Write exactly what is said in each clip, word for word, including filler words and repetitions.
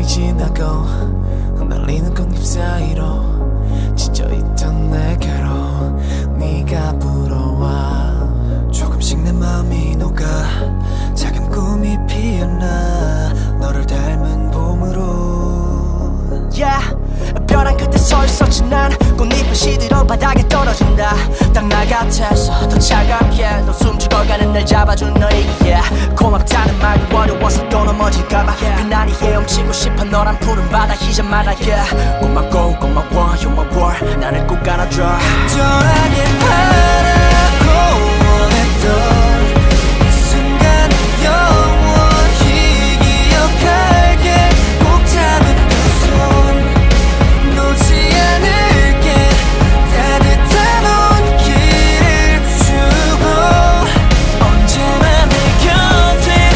지나고 날리는 꽃잎 사이로 지쳐있던 내게로 네가 불어와 조금씩 내 마음이 녹아 작은 꿈이 피어나 너를 닮은 봄으로 yeah. 벼랑 끝에 서 있었지 난 꽃잎은 시들어 바닥에 떨어진다 딱 나 같아서 더 차갑게 너 숨 죽어가는 날 잡아준 너에게 yeah. 고맙다는 말도 어려워서 또 넘어질까봐 yeah. 유난히 헤엄치고 싶어 너란 푸른 바다 희자마다 yeah. 고맙고 고마워 you're my world 나를 꼭 안아줘 간절하게 바라고 원했던 이 순간 영원히 기억할게 꼭 잡은 그 손 놓지 않을게 따뜻한 온기를 주고 언제나 내 곁에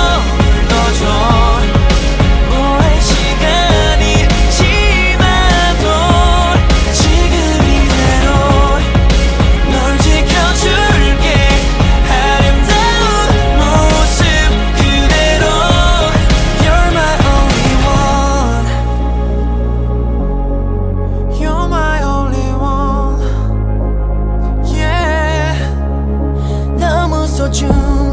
머물러줘 오랜 시간이 지나도 지금 이대로 널 지켜줄게 아름다운 모습 그대로 You're my only one You're my only one Yeah 너무 소중해